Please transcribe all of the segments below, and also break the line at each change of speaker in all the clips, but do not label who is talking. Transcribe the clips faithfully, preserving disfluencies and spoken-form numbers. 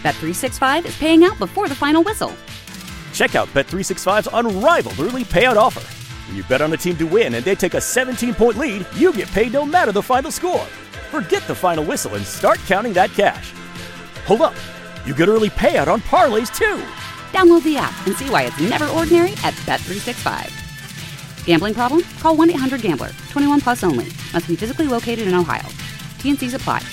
Bet three sixty-five is paying out before the final whistle.
Check out Bet three sixty-five's unrivaled early payout offer. When you bet on a team to win and they take a seventeen-point lead, you get paid no matter the final score. Forget the final whistle and start counting that cash. Hold up. You get early payout on parlays, too.
Download the app and see why it's never ordinary at Bet three sixty-five. Gambling problem? Call one eight hundred gambler. twenty-one plus only. Must be physically located in Ohio. T N Cs apply.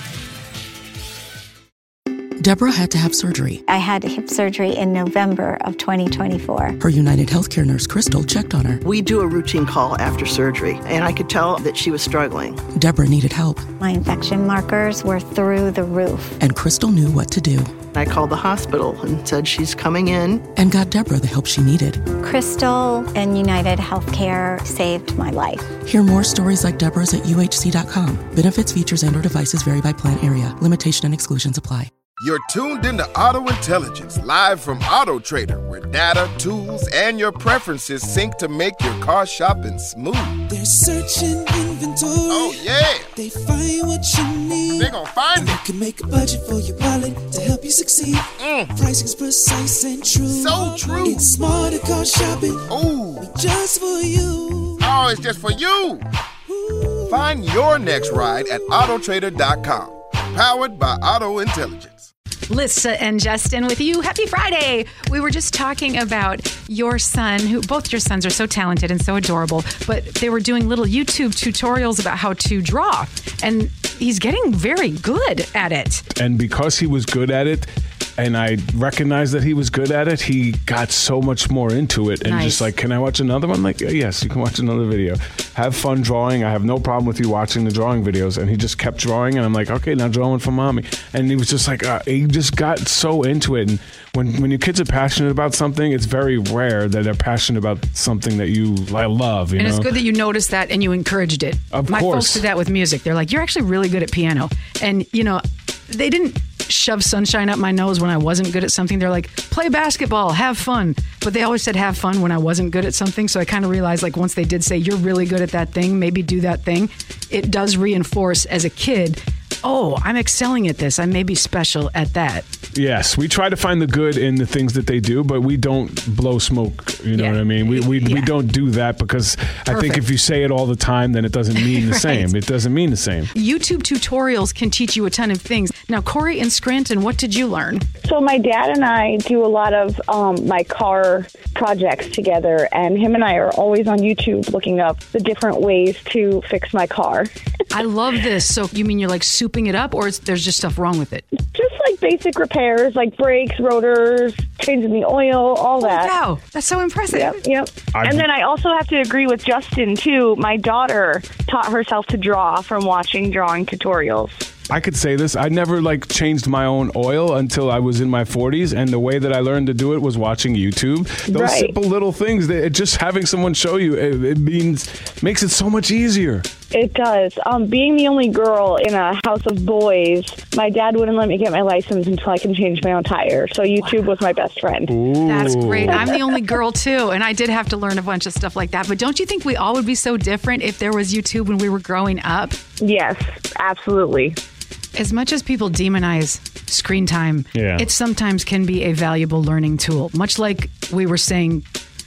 Deborah had to have surgery.
I had hip surgery in November of twenty twenty-four.
Her United Healthcare nurse, Crystal, checked on her.
We do a routine call after surgery, and I could tell that she was struggling.
Deborah needed help.
My infection markers were through the roof.
And Crystal knew what to do.
I called the hospital and said she's coming in.
And got Deborah the help she needed.
Crystal and United Healthcare saved my life.
Hear more stories like Deborah's at U H C dot com. Benefits, features, and or devices vary by plan area. Limitation and exclusions apply.
You're tuned into Auto Intelligence, live from Auto Trader, where data, tools, and your preferences sync to make your car shopping smooth.
They're searching inventory.
Oh, yeah.
They find what you need.
They're gonna find
and
it.
They can make a budget for your wallet to help you succeed.
Mm.
Pricing's precise and true.
So true.
It's smarter car shopping.
Ooh.
Just for you.
Oh, it's just for you. Ooh. Find your next ride at auto trader dot com. Powered by Auto Intelligence.
Lisa and Justin with you. Happy Friday. We were just talking about your son, who both your sons are so talented and so adorable, but they were doing little YouTube tutorials about how to draw. And he's getting very good at it.
And because he was good at it, and I recognized that he was good at it, he got so much more into it. And
Nice.
Just like, can I watch another one? Like, yes, you can watch another video. Have fun drawing. I have no problem with you watching the drawing videos. And he just kept drawing. And I'm like, okay, now draw one for mommy. And he was just like, uh, he just got so into it. And when, when your kids are passionate about something, it's very rare that they're passionate about something that you like, love. You
And
know?
it's good that you noticed that and you encouraged it.
Of
My
course.
folks did that with music. They're like, you're actually really good at piano. And, you know, they didn't shove sunshine up my nose when I wasn't good at something. They're like, play basketball, have fun. But they always said have fun when I wasn't good at something. So I kind of realized, like, once they did say, you're really good at that thing, maybe do that thing, it does reinforce as a kid, oh, I'm excelling at this. I may be special at that.
Yes, we try to find the good in the things that they do, but we don't blow smoke. You know
Yeah.
what I mean? We we,
Yeah.
we don't do that because I think
Perfect.
if you say it all the time, then it doesn't mean the
Right.
same. It doesn't mean the same.
YouTube tutorials can teach you a ton of things. Now, Corey in Scranton, what did you learn?
So my dad and I do a lot of um, my car projects together, and him and I are always on YouTube looking up the different ways to fix my car.
I love this. So you mean you're like souping it up, or is, there's just stuff wrong with it?
Just like basic repairs, like brakes, rotors, changing the oil, all that.
Wow, that's so impressive.
Yep, yep.
I've-
And then I also have to agree with Justin, too. My daughter taught herself to draw from watching drawing tutorials.
I could say this. I never like changed my own oil until I was in my forties, and the way that I learned to do it was watching YouTube. Those
Right.
simple little things that it, just having someone show you, it, it means makes it so much easier.
It does. Um, being the only girl in a house of boys, my dad wouldn't let me get my license until I can change my own tire. So YouTube was my best friend.
Ooh.
That's great. I'm the only girl, too, and I did have to learn a bunch of stuff like that. But don't you think we all would be so different if there was YouTube when we were growing up?
Yes, absolutely.
As much as people demonize screen time,
Yeah.
it sometimes can be a valuable learning tool. Much like we were saying,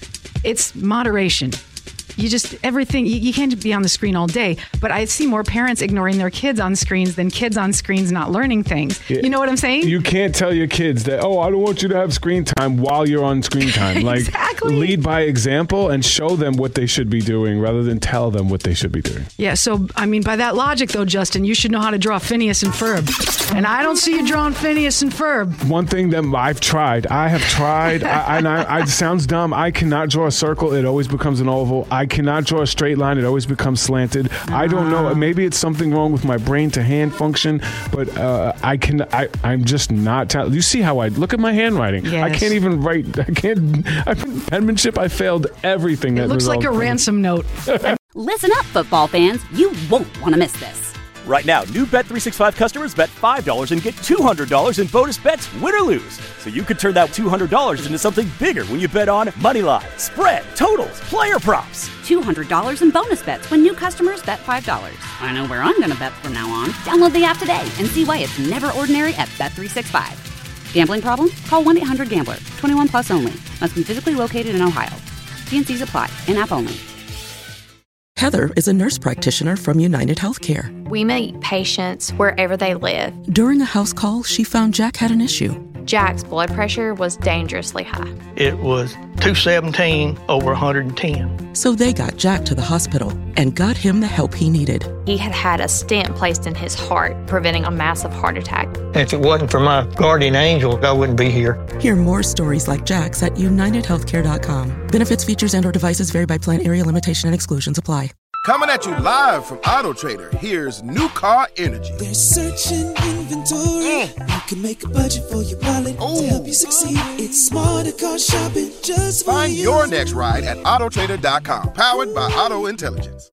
it's moderation. You just, everything, you, you can't be on the screen all day. But I see more parents ignoring their kids on screens than kids on screens not learning things.
Yeah.
You know what I'm saying?
You can't tell your kids that, oh, I don't want you to have screen time while you're on screen time. Like,
Exactly.
lead by example and show them what they should be doing rather than tell them what they should be doing.
Yeah, so, I mean, by that logic, though, Justin, you should know how to draw Phineas and Ferb. And I don't see you drawing Phineas and Ferb.
One thing that I've tried, I have tried, I, and I, I, it sounds dumb, I cannot draw a circle. It always becomes an oval. I cannot draw a straight line. It always becomes slanted. I don't know. Maybe it's something wrong with my brain to hand function, but uh, I can, I, I'm just not talented. You see how I, look at my handwriting. I
Yes.
can't even write, I can't, I, penmanship, I failed everything.
It
that
looks like a
resulted.
ransom note.
Listen up, football fans. You won't want to miss this.
Right now, new Bet three sixty-five customers bet five dollars and get two hundred dollars in bonus bets, win or lose. So you could turn that two hundred dollars into something bigger when you bet on money line, spread, totals, player props.
two hundred dollars in bonus bets when new customers bet five dollars. I know where I'm going to bet from now on. Download the app today and see why it's never ordinary at Bet three sixty-five. Gambling problem? Call one eight hundred gambler. twenty-one plus only. Must be physically located in Ohio. T N Cs apply. In-app only.
Heather is a nurse practitioner from United Healthcare.
We meet patients wherever they live.
During a house call, she found Jack had an issue.
Jack's blood pressure was dangerously high.
It was two seventeen over one hundred ten.
So they got Jack to the hospital and got him the help he needed.
He had had a stent placed in his heart, preventing a massive heart attack.
If it wasn't for my guardian angel, I wouldn't be here.
Hear more stories like Jack's at united healthcare dot com. Benefits, features, and or devices vary by plan, area, limitation, and exclusions apply.
Coming at you live from Auto Trader, here's New Car Energy.
They're searching inventory. Mm. You can make a budget for your wallet Ooh. to help you succeed. It's smarter car shopping just for
Find
you.
your next ride at auto trader dot com. Powered by Auto Intelligence.